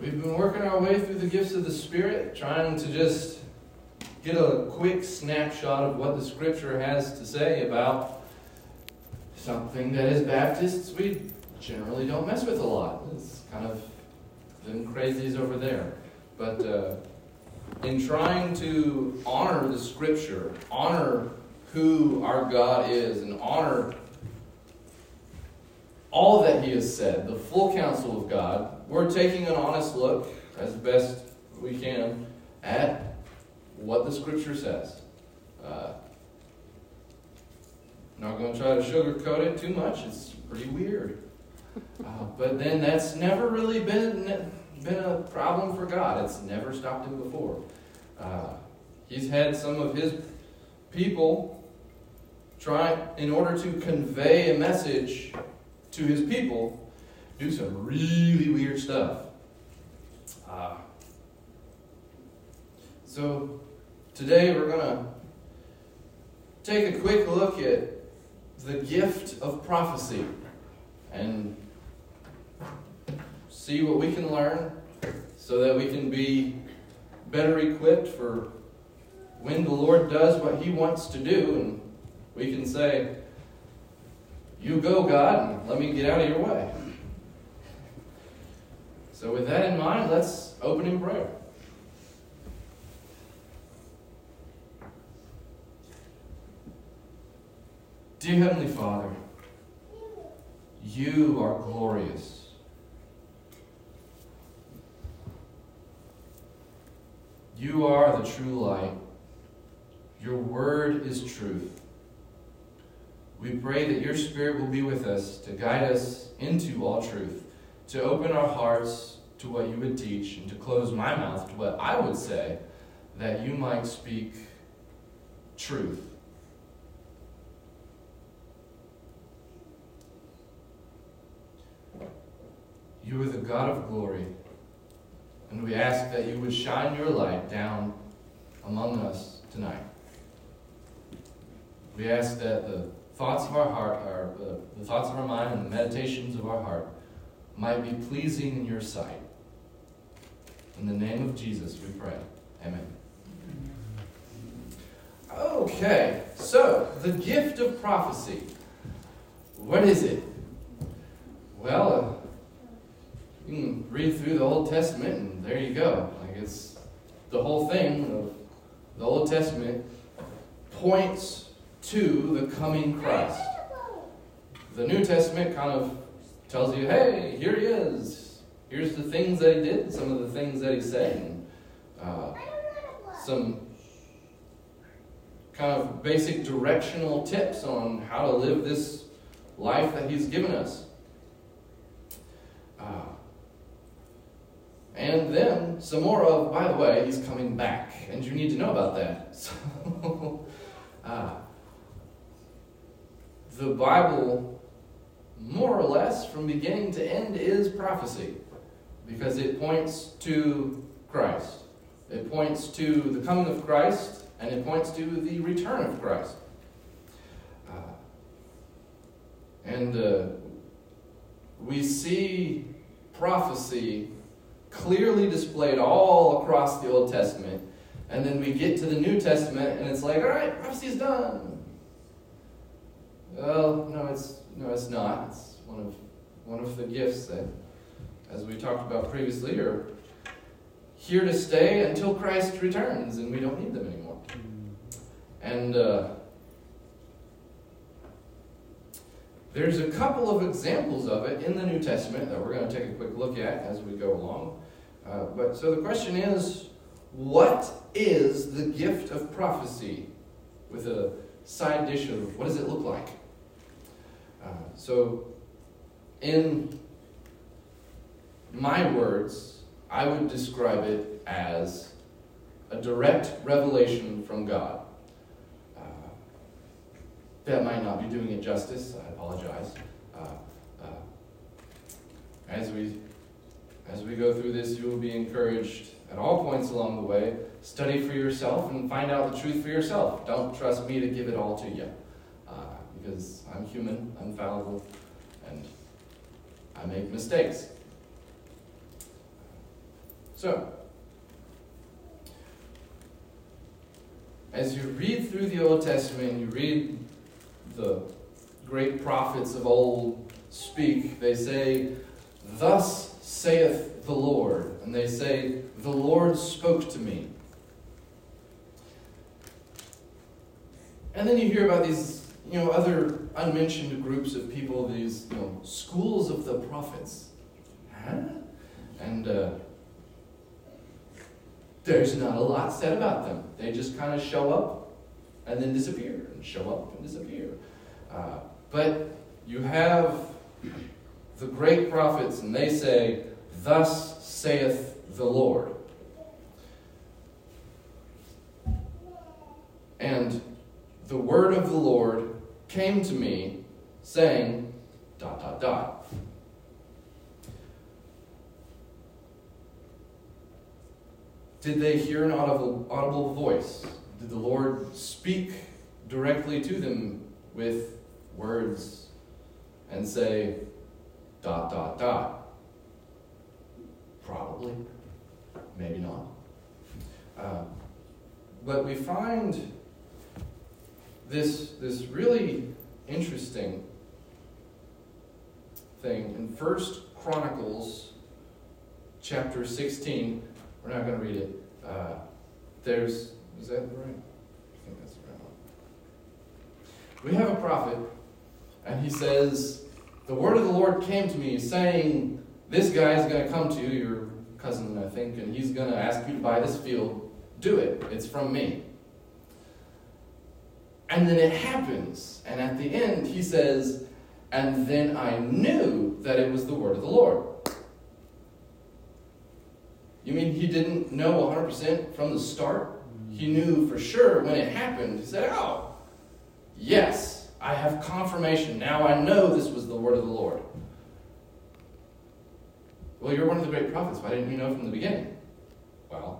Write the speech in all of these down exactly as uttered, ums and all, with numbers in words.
We've been working our way through the gifts of the Spirit, trying to just get a quick snapshot of what the Scripture has to say about something that as Baptists we generally don't mess with a lot. It's kind of them crazies over there. But uh, in trying to honor the Scripture, honor who our God is, and honor all that He has said, the full counsel of God, we're taking an honest look, as best we can, at what the Scripture says. Uh, not going to try to sugarcoat it too much. It's pretty weird. Uh, but then that's never really been, been a problem for God. It's never stopped Him before. Uh, he's had some of His people try, in order to convey a message to His people, do some really weird stuff. Uh, so today we're going to take a quick look at the gift of prophecy and see what we can learn so that we can be better equipped for when the Lord does what He wants to do, and we can say, "You go, God, and let me get out of your way." So with that in mind, let's open in prayer. Dear Heavenly Father, You are glorious. You are the true light. Your word is truth. We pray that Your Spirit will be with us to guide us into all truth, to open our hearts to what You would teach, and to close my mouth to what I would say, that You might speak truth. You are the God of glory, and we ask that You would shine Your light down among us tonight. We ask that the thoughts of our heart, our, uh, the thoughts of our mind and the meditations of our heart might be pleasing in Your sight. In the name of Jesus we pray. Amen. Okay, so the gift of prophecy. What is it? Well, uh, you can read through the Old Testament and there you go. Like it's the whole thing of the Old Testament points to the coming Christ. The New Testament kind of tells you, hey, here He is. Here's the things that He did, some of the things that He said, and uh, some kind of basic directional tips on how to live this life that He's given us. Uh, and then some more of, by the way, He's coming back, and you need to know about that. So, uh, the Bible, more or less, from beginning to end, is prophecy, because it points to Christ. It points to the coming of Christ, and it points to the return of Christ. Uh, and uh, we see prophecy clearly displayed all across the Old Testament, and then we get to the New Testament, and it's like, all right, prophecy's done. Well, no, it's no, it's not. It's one of one of the gifts that, as we talked about previously, are here to stay until Christ returns, and we don't need them anymore. And uh, there's a couple of examples of it in the New Testament that we're going to take a quick look at as we go along. Uh, but so the question is, what is the gift of prophecy? With a side dish of what does it look like? Uh, so, in my words, I would describe it as a direct revelation from God. Uh, that might not be doing it justice. I apologize. Uh, uh, as we as we go through this, you will be encouraged at all points along the way. Study for yourself and find out the truth for yourself. Don't trust me to give it all to you, uh, because I'm human, I'm fallible, and I make mistakes. So, as you read through the Old Testament, you read the great prophets of old speak, they say, "Thus saith the Lord," and they say, "The Lord spoke to me." And then you hear about these, you know, other unmentioned groups of people, these, you know, schools of the prophets. Huh? And uh, there's not a lot said about them. They just kind of show up and then disappear, and show up and disappear. Uh, but you have the great prophets, and they say, "Thus saith the Lord." And the word of the Lord came to me, saying, dot, dot, dot. Did they hear an audible, audible voice? Did the Lord speak directly to them with words and say, dot, dot, dot? Probably. Maybe not. Uh, but we find this, this really interesting thing in First Chronicles chapter sixteen. We're not going to read it. Uh, there's, is that right? I think that's the right one. We have a prophet, and he says, "The word of the Lord came to me, saying, this guy is going to come to you," your cousin, I think, "and he's going to ask you to buy this field. Do it. It's from me." And then it happens, and at the end he says, "And then I knew that it was the word of the Lord." You mean he didn't know one hundred percent from the start? He knew for sure when it happened. He said, "Oh, yes, I have confirmation. Now I know this was the word of the Lord." Well, you're one of the great prophets. Why didn't you know from the beginning? Well,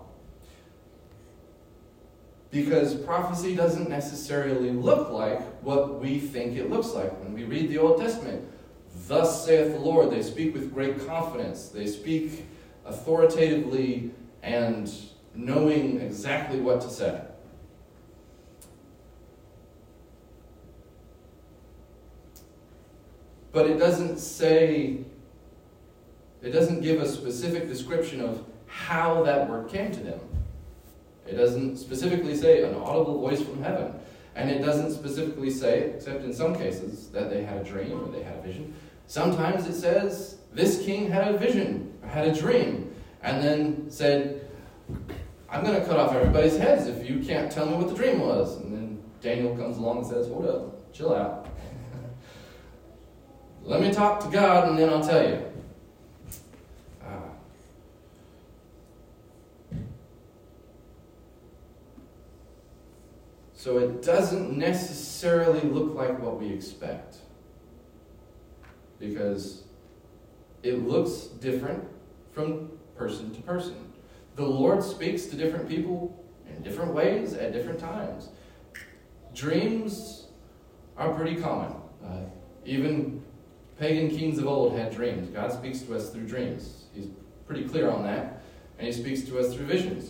because prophecy doesn't necessarily look like what we think it looks like. When we read the Old Testament, "Thus saith the Lord," they speak with great confidence. They speak authoritatively and knowing exactly what to say. But it doesn't say, it doesn't give a specific description of how that word came to them. It doesn't specifically say an audible voice from heaven. And it doesn't specifically say, except in some cases, that they had a dream or they had a vision. Sometimes it says, this king had a vision, or had a dream, and then said, "I'm going to cut off everybody's heads if you can't tell me what the dream was." And then Daniel comes along and says, "Hold up, chill out. Let me talk to God and then I'll tell you." Uh, so it doesn't necessarily look like what we expect, because it looks different from person to person. The Lord speaks to different people in different ways at different times. Dreams are pretty common. Uh, even pagan kings of old had dreams. God speaks to us through dreams. He's pretty clear on that. And he speaks to us through visions.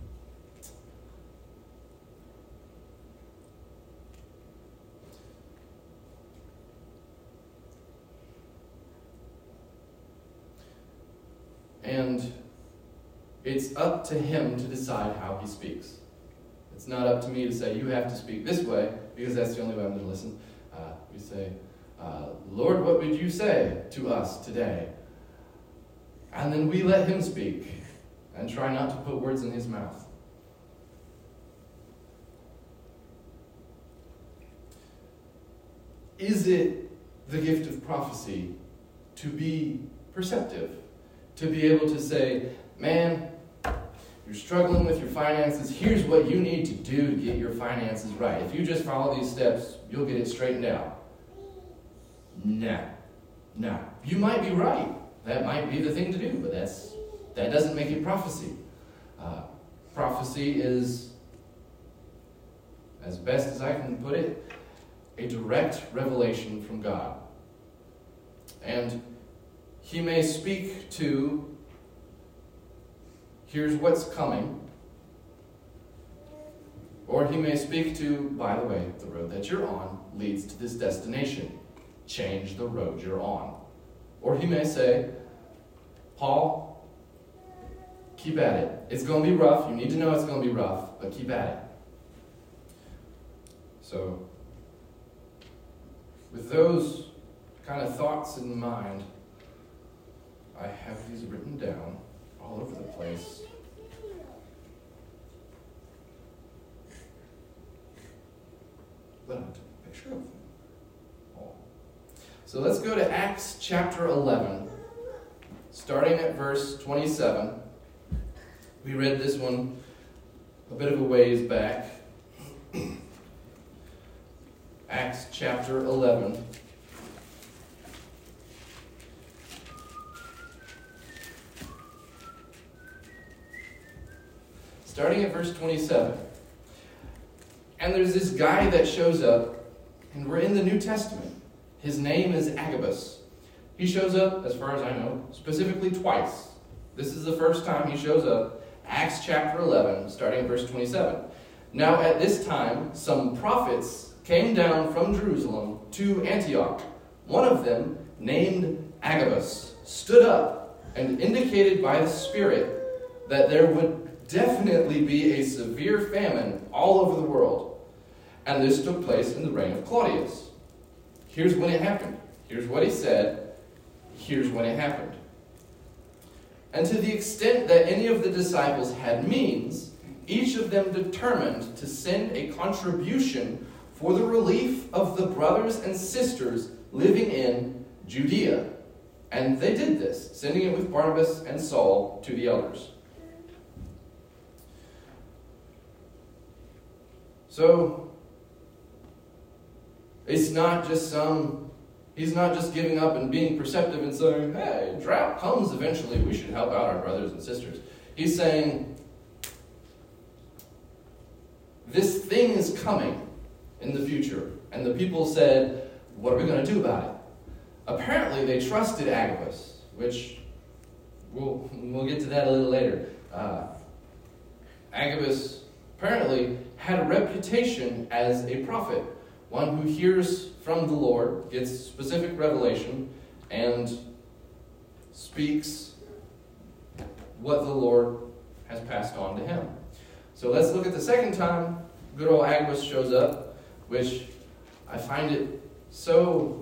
And it's up to him to decide how he speaks. It's not up to me to say, you have to speak this way, because that's the only way I'm going to listen. Uh, we say, uh, "Lord, what would you say to us today?" And then we let him speak and try not to put words in his mouth. Is it the gift of prophecy to be perceptive? To be able to say, "Man, you're struggling with your finances. Here's what you need to do to get your finances right. If you just follow these steps, you'll get it straightened out." No. No. You might be right. That might be the thing to do, but that's that doesn't make it prophecy. Uh, prophecy is, as best as I can put it, a direct revelation from God. And he may speak to here's what's coming. Or he may speak to, by the way, the road that you're on leads to this destination. Change the road you're on. Or he may say, Paul, keep at it. It's going to be rough. You need to know it's going to be rough, but keep at it. So, with those kind of thoughts in mind, I have these written down all over the place. But I took a picture of them all. So let's go to Acts chapter eleven, starting at verse twenty-seven. We read this one a bit of a ways back. Acts chapter eleven. Starting at verse twenty-seven. And there's this guy that shows up, and we're in the New Testament. His name is Agabus. He shows up, as far as I know, specifically twice. This is the first time he shows up. Acts chapter eleven, starting at verse twenty-seven. Now at this time, some prophets came down from Jerusalem to Antioch. One of them, named Agabus, stood up and indicated by the Spirit that there would definitely be a severe famine all over the world. And this took place in the reign of Claudius. Here's when it happened. Here's what he said. Here's when it happened. And to the extent that any of the disciples had means, each of them determined to send a contribution for the relief of the brothers and sisters living in Judea. And they did this, sending it with Barnabas and Saul to the elders. So, it's not just some, he's not just giving up and being perceptive and saying, hey, drought comes eventually, we should help out our brothers and sisters. He's saying, this thing is coming in the future. And the people said, what are we going to do about it? Apparently they trusted Agabus, which we'll, we'll get to that a little later. Uh, Agabus apparently had a reputation as a prophet, one who hears from the Lord, gets specific revelation, and speaks what the Lord has passed on to him. So let's look at the second time good old Agabus shows up, which I find it so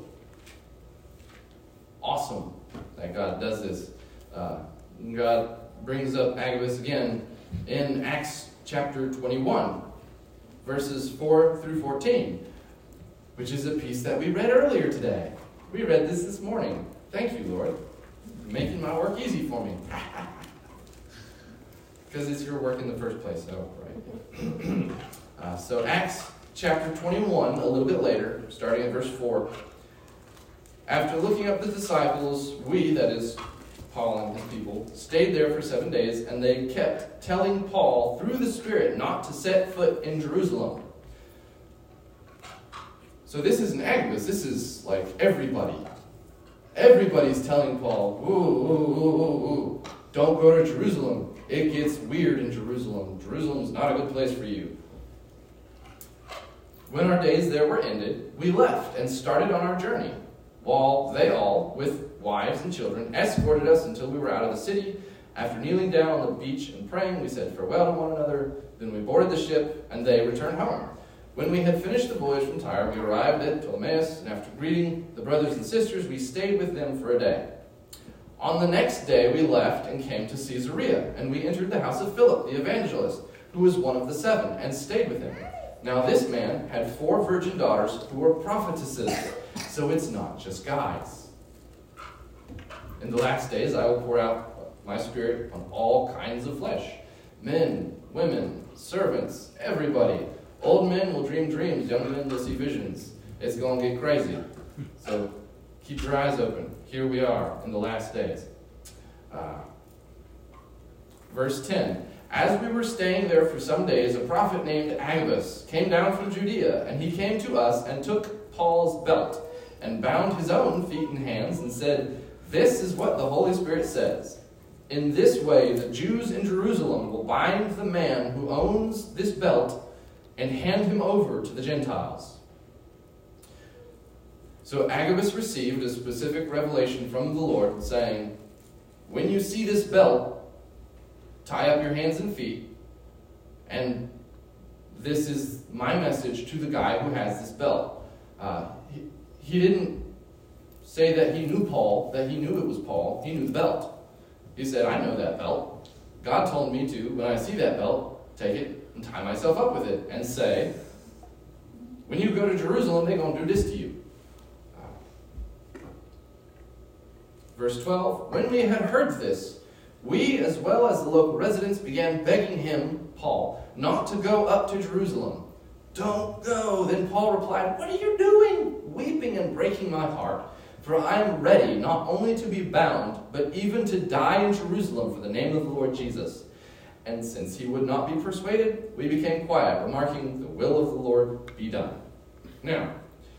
awesome that God does this. Uh, God brings up Agabus again in Acts chapter twenty-one, verses four through fourteen, which is a piece that we read earlier today. We read this this morning. Thank you, Lord. You're making my work easy for me. Because it's your work in the first place, so, right? uh, so Acts chapter twenty-one, a little bit later, starting at verse four. After looking up the disciples, we, that is, Paul and his people, stayed there for seven days, and they kept telling Paul through the Spirit not to set foot in Jerusalem. So this isn't Agabus, this is like everybody. Everybody's telling Paul, ooh, ooh, ooh, ooh, ooh, don't go to Jerusalem. It gets weird in Jerusalem. Jerusalem's not a good place for you. When our days there were ended, we left and started on our journey, while they all, with wives and children, escorted us until we were out of the city. After kneeling down on the beach and praying, we said farewell to one another. Then we boarded the ship, and they returned home. When we had finished the voyage from Tyre, we arrived at Ptolemais, and after greeting the brothers and sisters, we stayed with them for a day. On the next day, we left and came to Caesarea, and we entered the house of Philip, the evangelist, who was one of the seven, and stayed with him. Now this man had four virgin daughters who were prophetesses, so it's not just guys. In the last days, I will pour out my Spirit on all kinds of flesh. Men, women, servants, everybody. Old men will dream dreams, young men will see visions. It's going to get crazy. So keep your eyes open. Here we are in the last days. Uh, verse ten. As we were staying there for some days, a prophet named Agabus came down from Judea, and he came to us and took Paul's belt and bound his own feet and hands and said, "This is what the Holy Spirit says. In this way, the Jews in Jerusalem will bind the man who owns this belt and hand him over to the Gentiles. So Agabus received a specific revelation from the Lord saying, when you see this belt, tie up your hands and feet, and this is my message to the guy who has this belt. Uh, he, he didn't say that he knew Paul, that he knew it was Paul. He knew the belt. He said, I know that belt. God told me to, when I see that belt, take it and tie myself up with it and say, when you go to Jerusalem, they're going to do this to you. Uh, verse twelve, when we had heard this, we, as well as the local residents, began begging him, Paul, not to go up to Jerusalem. Don't go. Then Paul replied, what are you doing? Weeping and breaking my heart. For I am ready not only to be bound, but even to die in Jerusalem for the name of the Lord Jesus. And since he would not be persuaded, we became quiet, remarking, the will of the Lord be done. Now,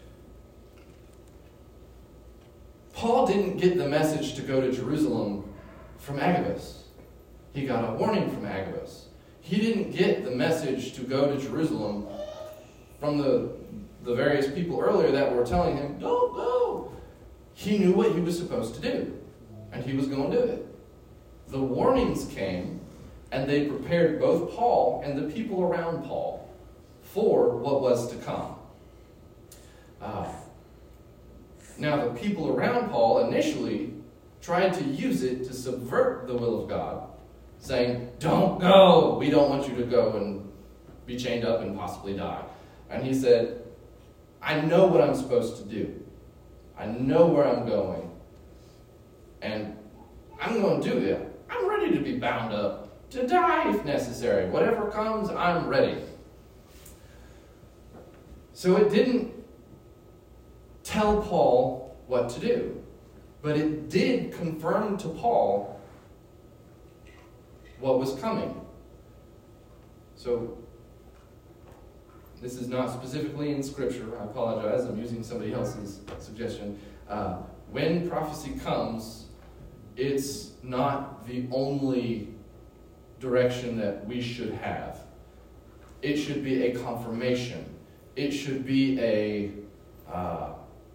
Paul didn't get the message to go to Jerusalem from Agabus. He got a warning from Agabus. He didn't get the message to go to Jerusalem from the, the various people earlier that were telling him, don't go. He knew what he was supposed to do, and he was going to do it. The warnings came, and they prepared both Paul and the people around Paul for what was to come. Uh, now, the people around Paul initially tried to use it to subvert the will of God, saying, don't go, we don't want you to go and be chained up and possibly die. And he said, I know what I'm supposed to do. I know where I'm going, and I'm going to do it. I'm ready to be bound up, to die if necessary. Whatever comes, I'm ready. So it didn't tell Paul what to do, but it did confirm to Paul what was coming. So this is not specifically in Scripture. I apologize. I'm using somebody else's suggestion. Uh, when prophecy comes, it's not the only direction that we should have. It should be a confirmation. It should be a, uh,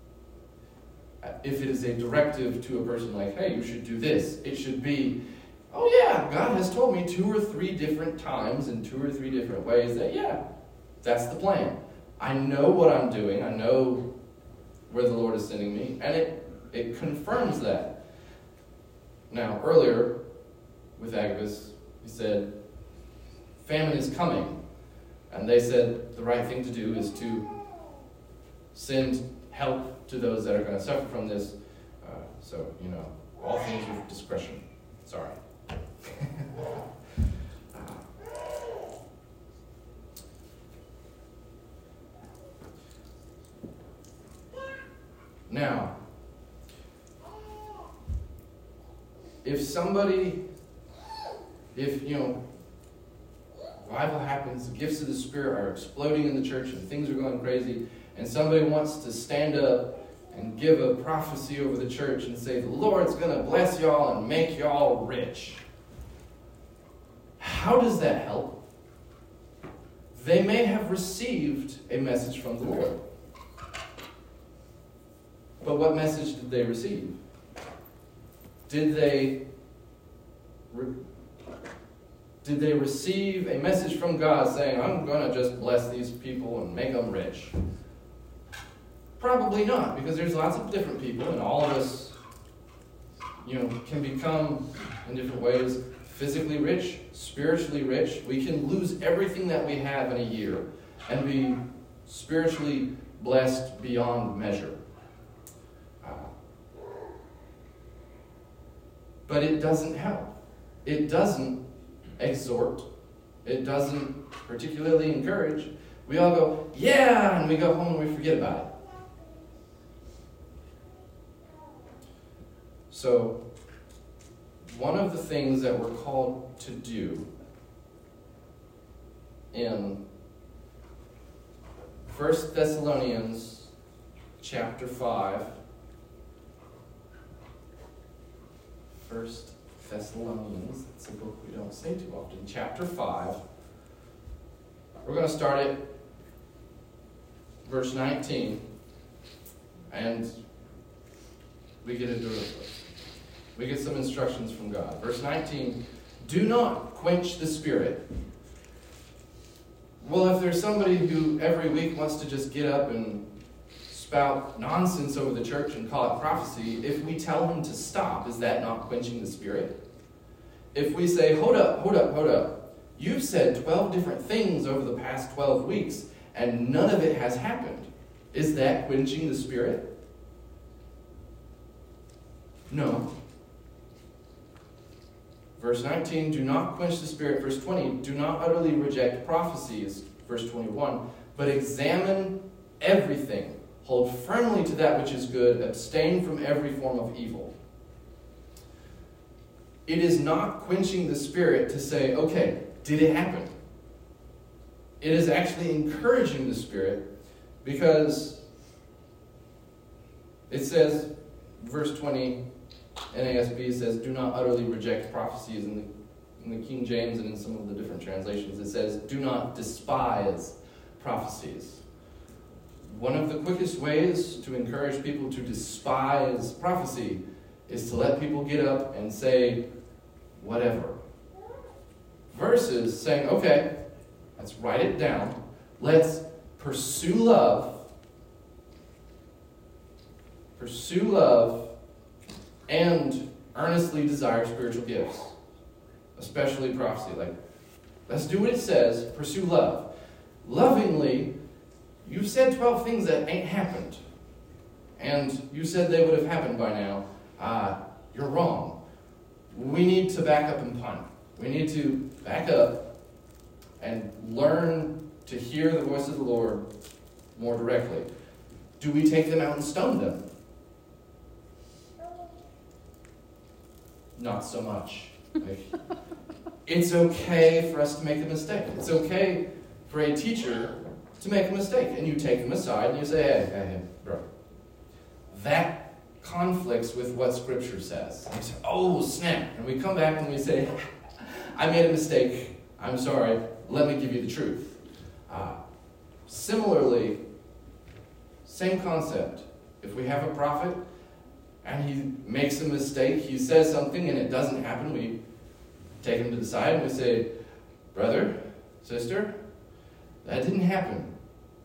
if it is a directive to a person like, hey, you should do this, it should be, oh yeah, God has told me two or three different times in two or three different ways that, yeah, that's the plan. I know what I'm doing. I know where the Lord is sending me. And it, it confirms that. Now, earlier with Agabus, he said, famine is coming. And they said the right thing to do is to send help to those that are going to suffer from this. Uh, so, you know, all things with discretion. Sorry. Now, if somebody, if, you know, revival happens, the gifts of the Spirit are exploding in the church and things are going crazy, and somebody wants to stand up and give a prophecy over the church and say, the Lord's going to bless y'all and make y'all rich. How does that help? They may have received a message from the Lord. But what message did they receive? Did they, re- did they receive a message from God saying, I'm going to just bless these people and make them rich? Probably not, because there's lots of different people, and all of us, you know, can become, in different ways, physically rich, spiritually rich. We can lose everything that we have in a year and be spiritually blessed beyond measure. But it doesn't help. It doesn't exhort. It doesn't particularly encourage. We all go, yeah, and we go home and we forget about it. So, one of the things that we're called to do in First Thessalonians chapter five, First Thessalonians. That's a book we don't say too often. Chapter five. We're going to start at verse nineteen. And we get into it. We get some instructions from God. Verse nineteen. Do not quench the Spirit. Well, if there's somebody who every week wants to just get up and spout nonsense over the church and call it prophecy, if we tell him to stop, is that not quenching the Spirit? If we say, hold up, hold up, hold up, you've said twelve different things over the past twelve weeks, and none of it has happened, is that quenching the Spirit? No. Verse nineteen, do not quench the Spirit. Verse twenty, do not utterly reject prophecies. Verse twenty-one, but examine everything. Hold firmly to that which is good. Abstain from every form of evil. It is not quenching the Spirit to say, okay, did it happen? It is actually encouraging the Spirit, because it says, verse twenty, N A S B says, do not utterly reject prophecies. In the, in the King James and in some of the different translations, it says, do not despise prophecies. One of the quickest ways to encourage people to despise prophecy is to let people get up and say whatever. Versus saying, okay, let's write it down. Let's pursue love. Pursue love and earnestly desire spiritual gifts, especially prophecy. Like, let's do what it says, pursue love. Lovingly, you've said twelve things that ain't happened. And you said they would have happened by now. Uh, you're wrong. We need to back up and punt. We need to back up and learn to hear the voice of the Lord more directly. Do we take them out and stone them? Not so much. Like, it's okay for us to make a mistake. It's okay for a teacher to make a mistake. And you take them aside and you say, hey, hey, hey, bro. That conflicts with what Scripture says. And we say, oh, snap. And we come back and we say, I made a mistake. I'm sorry. Let me give you the truth. Uh, similarly, same concept. If we have a prophet and he makes a mistake, he says something and it doesn't happen, we take him to the side and we say, brother, sister, that didn't happen.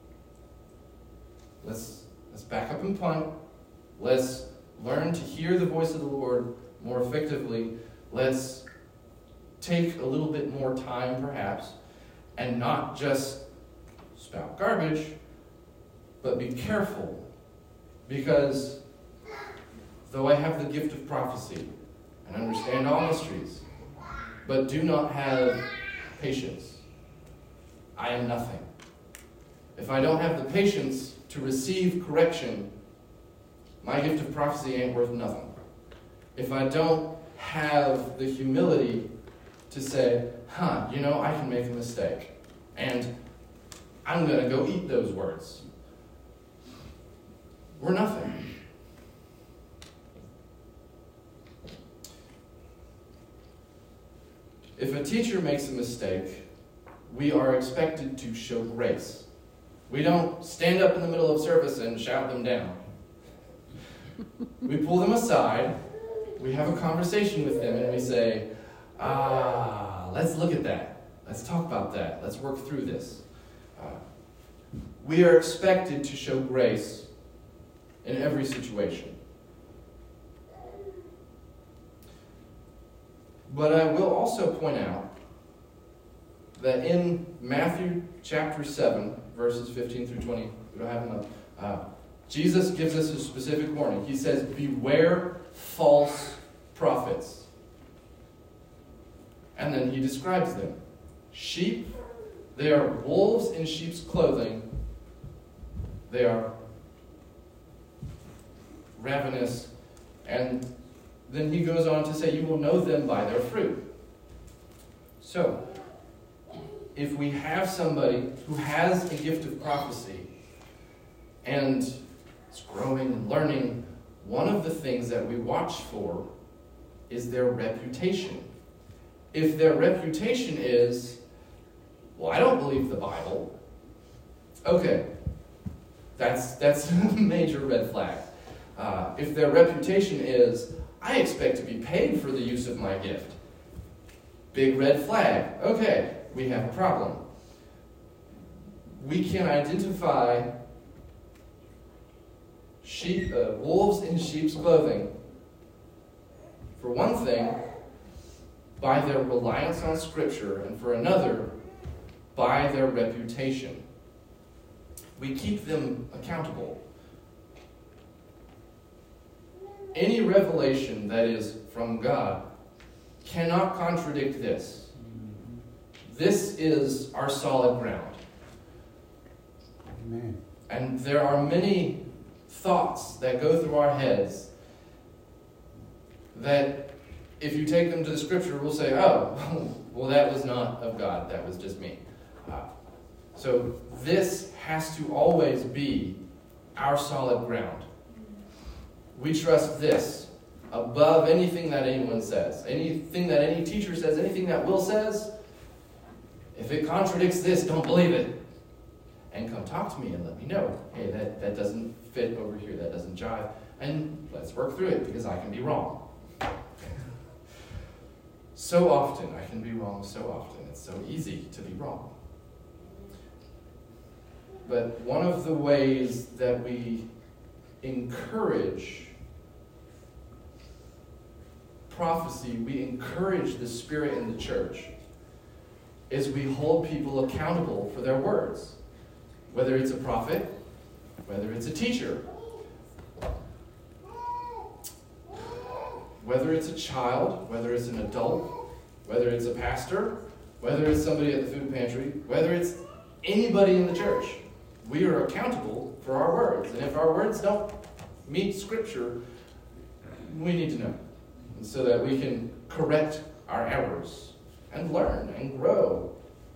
Let's, let's back up and punt. Let's learn to hear the voice of the Lord more effectively. Let's take a little bit more time, perhaps, and not just spout garbage, but be careful. Because though I have the gift of prophecy and understand all mysteries, but do not have patience, I am nothing. If I don't have the patience to receive correction, my gift of prophecy ain't worth nothing. If I don't have the humility to say, huh, you know, I can make a mistake, and I'm going to go eat those words, we're nothing. If a teacher makes a mistake, we are expected to show grace. We don't stand up in the middle of service and shout them down. We pull them aside, we have a conversation with them, and we say, ah, let's look at that. Let's talk about that. Let's work through this. Uh, we are expected to show grace in every situation. But I will also point out that in Matthew chapter seven, verses fifteen through twenty, we don't have enough, uh, Jesus gives us a specific warning. He says, beware false prophets. And then he describes them. Sheep, they are wolves in sheep's clothing. They are ravenous. And then he goes on to say, you will know them by their fruit. So, if we have somebody who has a gift of prophecy and is growing and learning, one of the things that we watch for is their reputation. If their reputation is, well, I don't believe the Bible, okay, that's, that's a major red flag. Uh, if their reputation is, I expect to be paid for the use of my gift, big red flag. Okay, we have a problem. We can identify sheep, uh, wolves in sheep's clothing, for one thing, by their reliance on Scripture, and for another, by their reputation. We keep them accountable. Any revelation that is from God cannot contradict this. This is our solid ground. Amen. And there are many thoughts that go through our heads that, if you take them to the Scripture, we'll say, oh, well, that was not of God. That was just me. Uh, so this has to always be our solid ground. We trust this above anything that anyone says. Anything that any teacher says, anything that Will says, if it contradicts this, don't believe it. And come talk to me and let me know. Hey, that, that doesn't fit over here. That doesn't jive. And let's work through it, because I can be wrong. So often, I can be wrong so often. It's so easy to be wrong. But one of the ways that we encourage prophecy, we encourage the Spirit in the church, is we hold people accountable for their words. Whether it's a prophet, whether it's a teacher, whether it's a child, whether it's an adult, whether it's a pastor, whether it's somebody at the food pantry, whether it's anybody in the church, we are accountable for our words. And if our words don't meet Scripture, we need to know, so that we can correct our errors and learn and grow.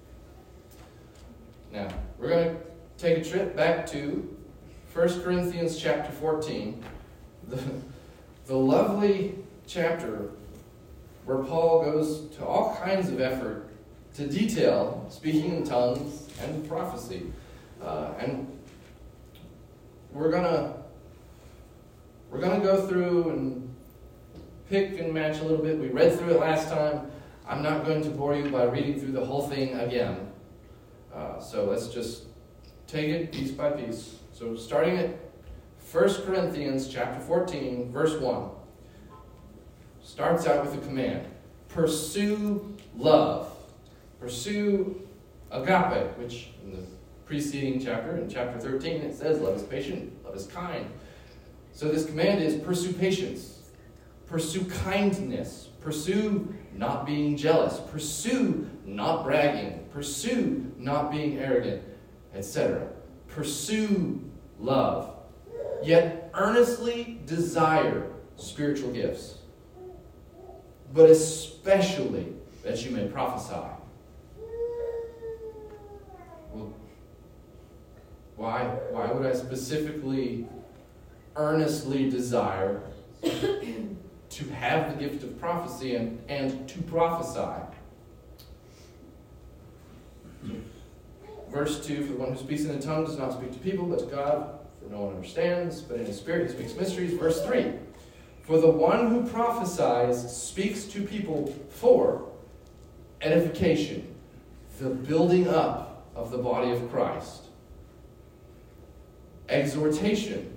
Now, we're going to take a trip back to First Corinthians chapter fourteen, the, the lovely chapter where Paul goes to all kinds of effort to detail speaking in tongues and prophecy. Uh, and we're gonna we're gonna go through and pick and match a little bit. We read through it last time. I'm not going to bore you by reading through the whole thing again. Uh, so let's just take it piece by piece. So starting at First Corinthians chapter fourteen, verse one. Starts out with a command. Pursue love. Pursue agape, which in the preceding chapter, in chapter thirteen, it says love is patient, love is kind. So this command is pursue patience, pursue kindness, pursue not being jealous, pursue not bragging, pursue not being arrogant, et cetera. Pursue love, yet earnestly desire spiritual gifts, but especially that you may prophesy. Well, why, why would I specifically earnestly desire to have the gift of prophecy and, and to prophesy? Verse two, for the one who speaks in a tongue does not speak to people, but to God, for no one understands, but in his spirit he speaks mysteries. Verse three, for the one who prophesies speaks to people for edification, the building up of the body of Christ. Exhortation,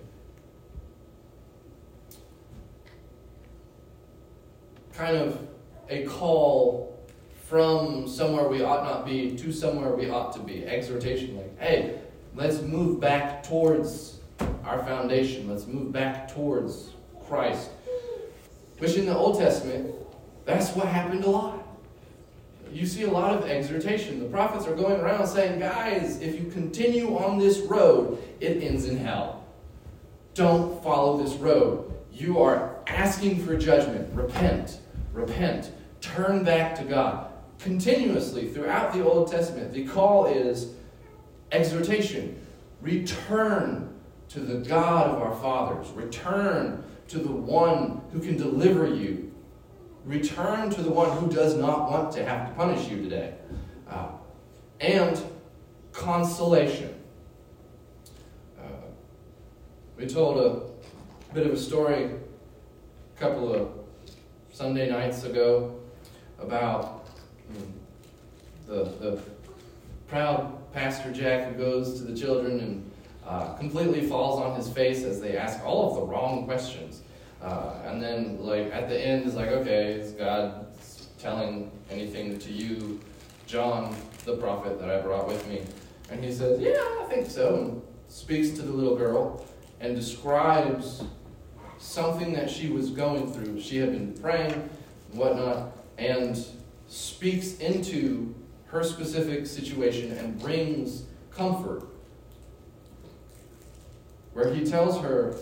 kind of a call from somewhere we ought not be to somewhere we ought to be. Exhortation, like, hey, let's move back towards our foundation. Let's move back towards Christ. Which in the Old Testament, that's what happened a lot. You see a lot of exhortation. The prophets are going around saying, guys, if you continue on this road, it ends in hell. Don't follow this road. You are asking for judgment. Repent. Repent. Turn back to God. Continuously throughout the Old Testament, the call is exhortation. Return to the God of our fathers. Return to the one who can deliver you return to the one who does not want to have to punish you today. Uh, and consolation. Uh, we told a bit of a story a couple of Sunday nights ago about mm, the, the proud Pastor Jack who goes to the children and uh, completely falls on his face as they ask all of the wrong questions. Uh, and then, like, at the end, is like, okay, is God telling anything to you, John, the prophet that I brought with me? And he says, yeah, I think so, and speaks to the little girl and describes something that she was going through. She had been praying and whatnot, and speaks into her specific situation and brings comfort, where he tells her,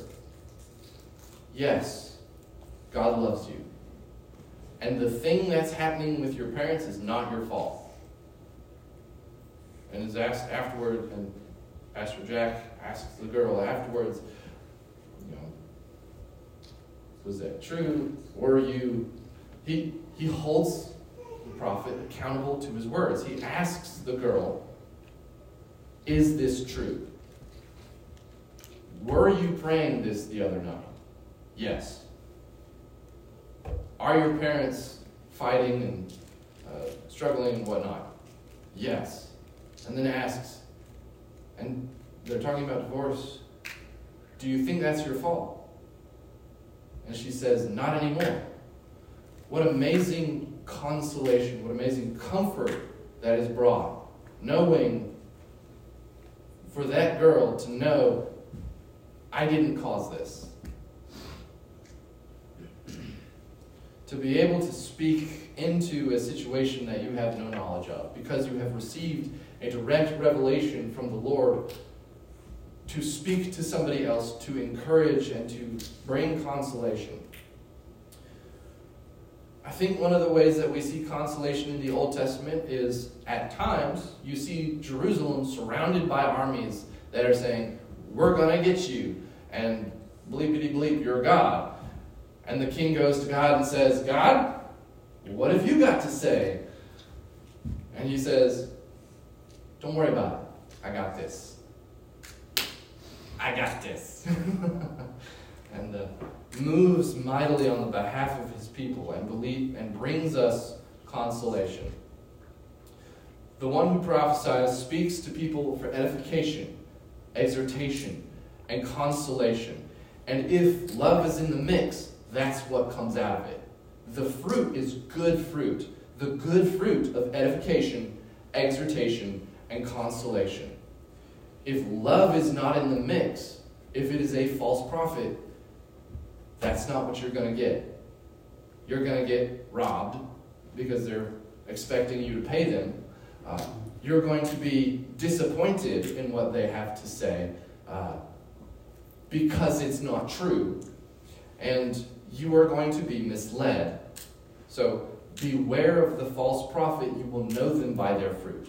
yes, God loves you. And the thing that's happening with your parents is not your fault. And is asked afterward, and Pastor Jack asks the girl afterwards, you know, was that true? Were you? He, he holds the prophet accountable to his words. He asks the girl, is this true? Were you praying this the other night? Yes. Are your parents fighting and uh, struggling and whatnot? Yes. And then asks, and they're talking about divorce, do you think that's your fault? And she says, not anymore. What amazing consolation, what amazing comfort that is brought, knowing for that girl to know, I didn't cause this. To be able to speak into a situation that you have no knowledge of, because you have received a direct revelation from the Lord, to speak to somebody else, to encourage and to bring consolation. I think one of the ways that we see consolation in the Old Testament is, at times, you see Jerusalem surrounded by armies that are saying, we're going to get you, and bleepity bleep, you're God. And the king goes to God and says, God, what have you got to say? And he says, don't worry about it. I got this. I got this. and uh, moves mightily on the behalf of his people and believe and brings us consolation. The one who prophesies speaks to people for edification, exhortation, and consolation. And if love is in the mix, that's what comes out of it. The fruit is good fruit. The good fruit of edification, exhortation, and consolation. If love is not in the mix, if it is a false prophet, that's not what you're going to get. You're going to get robbed because they're expecting you to pay them. Uh, you're going to be disappointed in what they have to say uh, because it's not true. And you are going to be misled. So beware of the false prophet. You will know them by their fruit.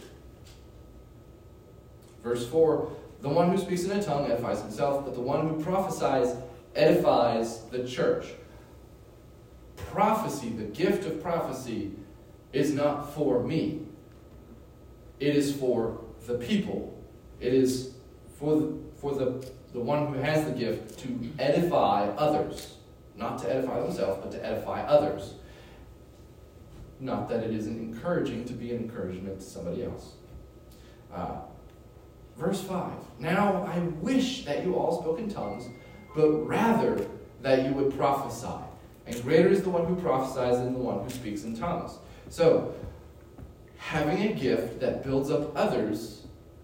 Verse four, the one who speaks in a tongue edifies himself, but the one who prophesies edifies the church. Prophecy, the gift of prophecy, is not for me. It is for the people. It is for the, for the, the one who has the gift to edify others. Not to edify themselves, but to edify others. Not that it isn't encouraging to be an encouragement to somebody else. Uh, verse five. Now I wish that you all spoke in tongues, but rather that you would prophesy. And greater is the one who prophesies than the one who speaks in tongues. So, having a gift that builds up others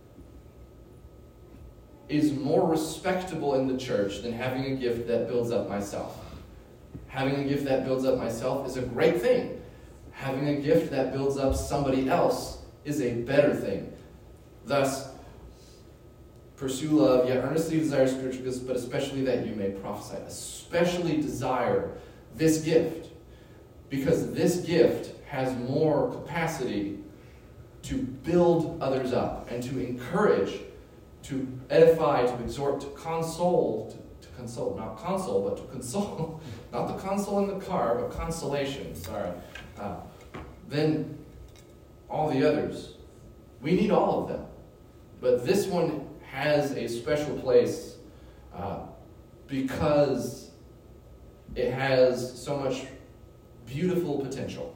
is more respectable in the church than having a gift that builds up myself. Having a gift that builds up myself is a great thing. Having a gift that builds up somebody else is a better thing. Thus, pursue love, yet earnestly desire spiritual gifts, but especially that you may prophesy. Especially desire this gift, because this gift has more capacity to build others up and to encourage, to edify, to exhort, to console, to, to console, not console, but to console, not the console in the car, but consolation, sorry. Uh, then all the others, we need all of them. But this one has a special place uh, because it has so much beautiful potential.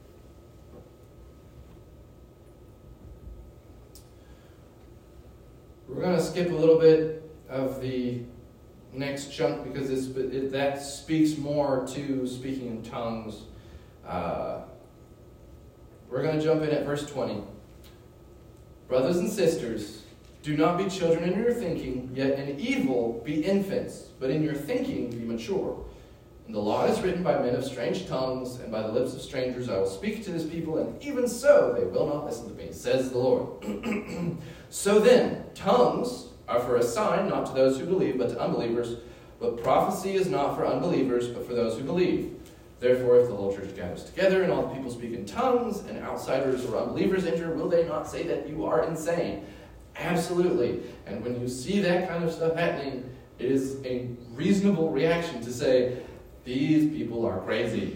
We're going to skip a little bit of the next chunk because it's, it, that speaks more to speaking in tongues. Uh, we're going to jump in at verse twenty. Brothers and sisters, do not be children in your thinking, yet in evil be infants, but in your thinking be mature. And the law is written by men of strange tongues, and by the lips of strangers I will speak to this people, and even so they will not listen to me, says the Lord. So then, tongues are for a sign, not to those who believe, but to unbelievers. But prophecy is not for unbelievers, but for those who believe. Therefore, if the whole church gathers together, and all the people speak in tongues, and outsiders or unbelievers enter, will they not say that you are insane? Absolutely. And when you see that kind of stuff happening, it is a reasonable reaction to say, these people are crazy.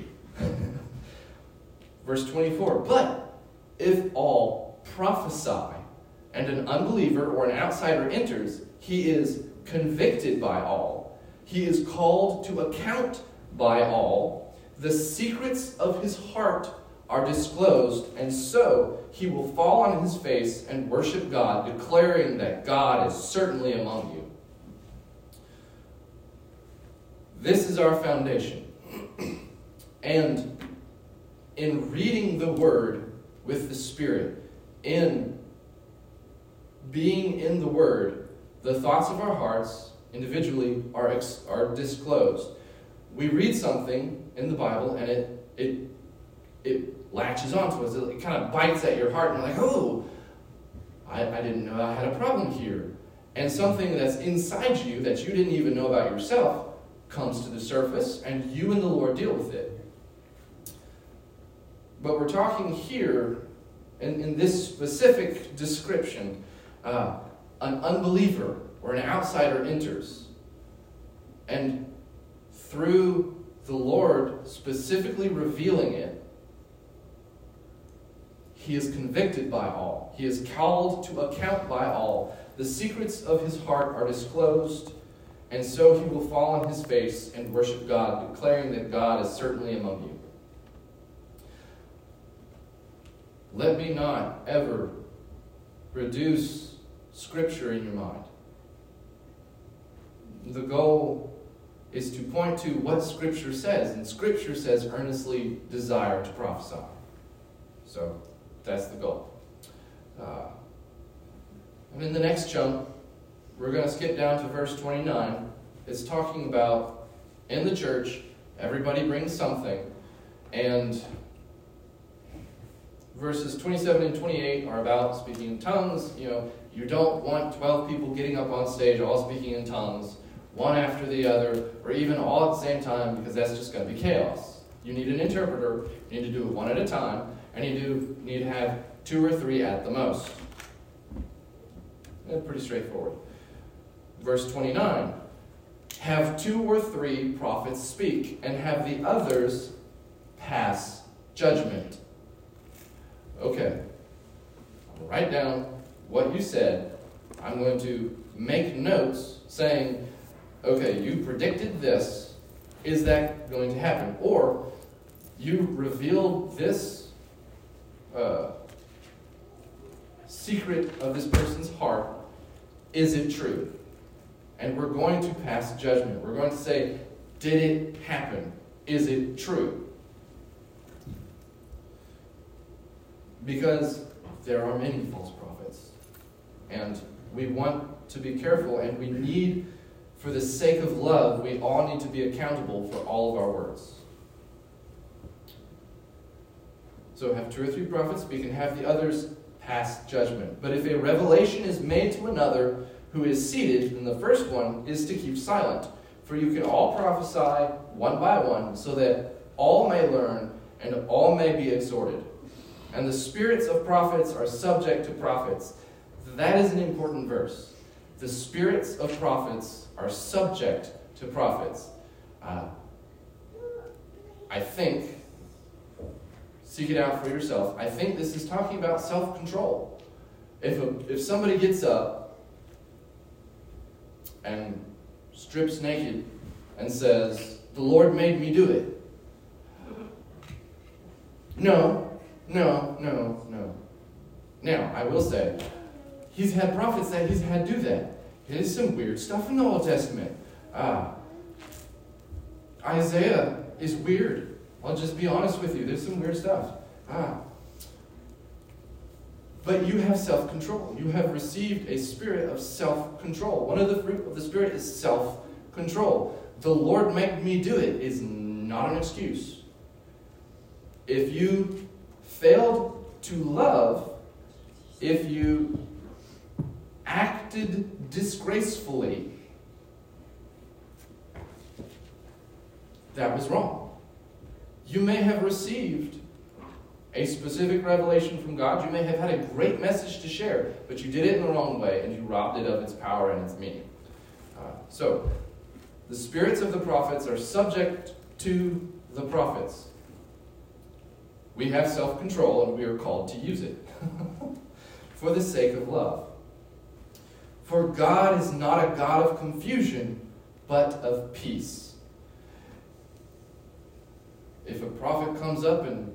Verse twenty-four, but if all prophesy, and an unbeliever or an outsider enters, he is convicted by all. He is called to account by all. The secrets of his heart are disclosed, and so he will fall on his face and worship God, declaring that God is certainly among you. This is our foundation. And in reading the Word with the Spirit, in being in the Word, the thoughts of our hearts individually are ex- are disclosed. We read something in the Bible and it it it latches onto us. It, it kind of bites at your heart and you're like, oh, I, I didn't know I had a problem here. And something that's inside you that you didn't even know about yourself comes to the surface, and you and the Lord deal with it. But we're talking here in, in this specific description. Uh, an unbeliever or an outsider enters, and through the Lord specifically revealing it, he is convicted by all. He is called to account by all. The secrets of his heart are disclosed, and so he will fall on his face and worship God, declaring that God is certainly among you. Let me not ever reduce Scripture in your mind. The goal is to point to what Scripture says, and Scripture says earnestly desire to prophesy. So that's the goal. Uh, and in the next chunk, we're going to skip down to verse twenty-nine. It's talking about in the church, everybody brings something, and verses twenty-seven and twenty-eight are about speaking in tongues. You know, you don't want twelve people getting up on stage all speaking in tongues, one after the other, or even all at the same time, because that's just going to be chaos. You need an interpreter. You need to do it one at a time, and you do need to have two or three at the most. That's pretty straightforward. Verse twenty-nine, have two or three prophets speak, and have the others pass judgment. Okay, I'll write down what you said. I'm going to make notes saying, okay, you predicted this. Is that going to happen? Or you revealed this uh, secret of this person's heart. Is it true? And we're going to pass judgment. We're going to say, did it happen? Is it true? Because there are many false prophets. And we want to be careful, and we need, for the sake of love, we all need to be accountable for all of our words. So have two or three prophets speak, and have the others pass judgment. But if a revelation is made to another who is seated, then the first one is to keep silent. For you can all prophesy one by one, so that all may learn and all may be exhorted. And the spirits of prophets are subject to prophets. That is an important verse. The spirits of prophets are subject to prophets. Uh, I think, seek it out for yourself, I think this is talking about self-control. If, a, if somebody gets up and strips naked and says, "The Lord made me do it." No, no, no, no. Now, I will say, he's had prophets that he's had do that. There's some weird stuff in the Old Testament. Uh, Isaiah is weird. I'll just be honest with you. There's some weird stuff. Ah. But you have self-control. You have received a spirit of self-control. One of the fruit of the Spirit is self-control. The Lord made me do it is not an excuse. If you failed to love, if you acted disgracefully, that was wrong. You may have received a specific revelation from God. You may have had a great message to share, but you did it in the wrong way, and you robbed it of its power and its meaning. Uh, so, the spirits of the prophets are subject to the prophets. We have self-control, and we are called to use it for the sake of love. For God is not a God of confusion, but of peace. If a prophet comes up and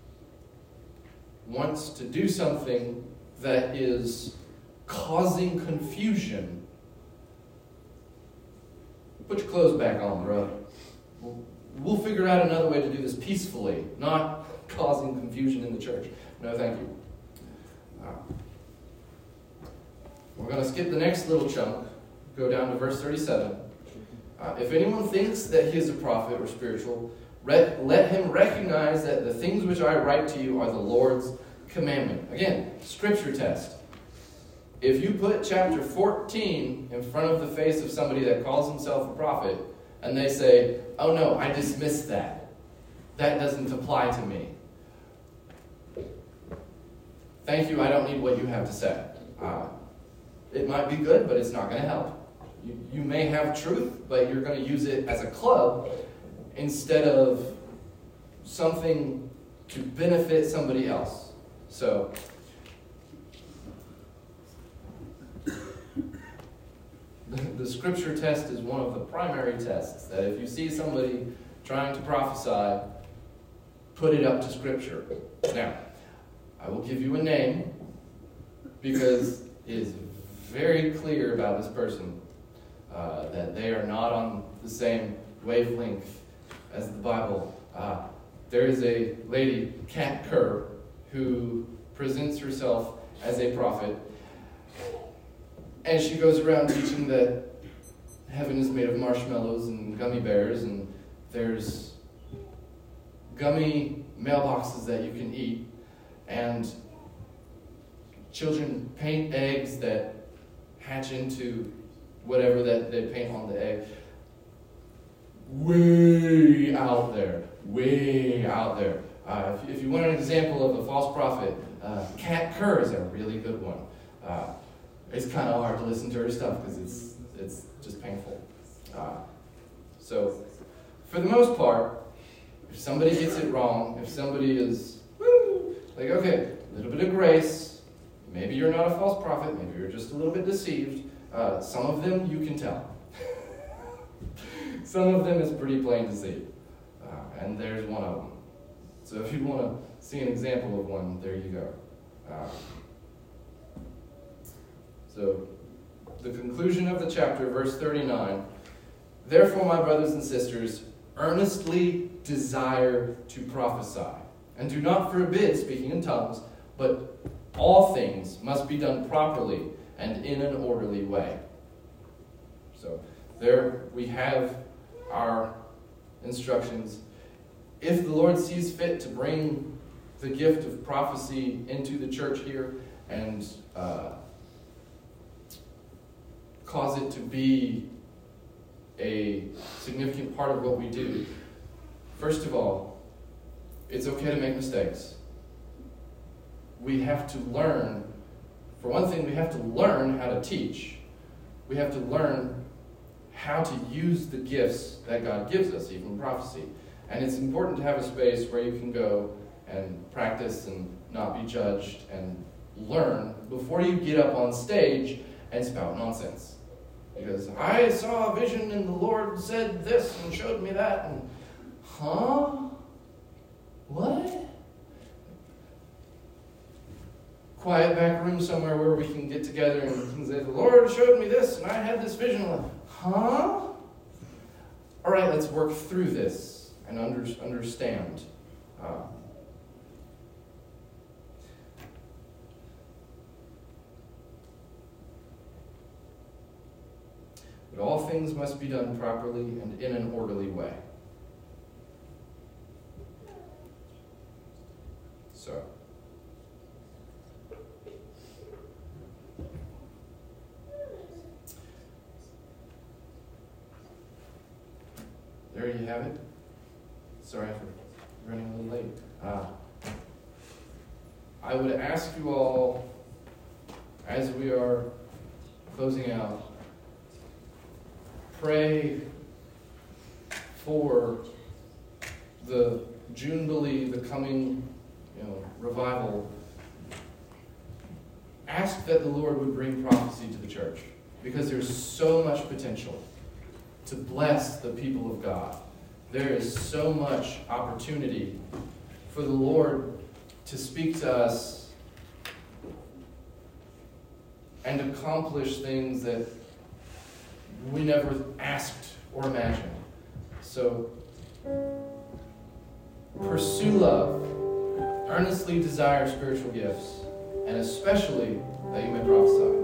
wants to do something that is causing confusion, put your clothes back on, bro. We'll, we'll figure out another way to do this peacefully, not causing confusion in the church. No, thank you. Uh, we're going to skip the next little chunk, go down to verse thirty-seven. Uh, if anyone thinks that he is a prophet or spiritual, re- let him recognize that the things which I write to you are the Lord's commandment. Again, scripture test. If you put chapter fourteen in front of the face of somebody that calls himself a prophet, and they say, "Oh no, I dismiss that. That doesn't apply to me." Thank you, I don't need what you have to say. Uh, it might be good, but it's not going to help. You, you may have truth, but you're going to use it as a club instead of something to benefit somebody else. So, the, the scripture test is one of the primary tests, that if you see somebody trying to prophesy, put it up to scripture. Now, I will give you a name because it is very clear about this person uh, that they are not on the same wavelength as the Bible. Uh, there is a lady, Kat Kerr, who presents herself as a prophet, and she goes around teaching that heaven is made of marshmallows and gummy bears, and there's gummy mailboxes that you can eat, and children paint eggs that hatch into whatever that they paint on the egg. Way out there. Way out there. Uh, if, if you want an example of a false prophet, uh, Kat Kerr is a really good one. Uh, it's kind of hard to listen to her stuff because it's it's just painful. Uh, so, for the most part, if somebody gets it wrong, if somebody is, woo, like, okay, a little bit of grace, maybe you're not a false prophet, maybe you're just a little bit deceived. Uh, some of them you can tell. Some of them is pretty plain to see. Uh, and there's one of them. So if you want to see an example of one, there you go. Uh, so, the conclusion of the chapter, verse thirty-nine. Therefore, my brothers and sisters, earnestly desire to prophesy, and do not forbid speaking in tongues, but all things must be done properly and in an orderly way. So, there we have our instructions. If the Lord sees fit to bring the gift of prophecy into the church here and uh, cause it to be a significant part of what we do, first of all, it's okay to make mistakes. We have to learn, for one thing, we have to learn how to teach. We have to learn how to use the gifts that God gives us, even prophecy. And it's important to have a space where you can go and practice and not be judged and learn before you get up on stage and spout nonsense. Because I saw a vision and the Lord said this and showed me that, and huh? What? Quiet back room somewhere where we can get together and we can say, the Lord showed me this and I had this vision. Like, huh? All right, let's work through this and under, understand. Uh, but all things must be done properly and in an orderly way. So, there you have it. Sorry for running a little late. Uh, I would ask you all, as we are closing out, pray for the Jubilee, the coming, you know, revival. Ask that the Lord would bring prophecy to the church, because there's so much potential to bless the people of God. There is so much opportunity for the Lord to speak to us and accomplish things that we never asked or imagined. So, pursue love, earnestly desire spiritual gifts, and especially that you may prophesy.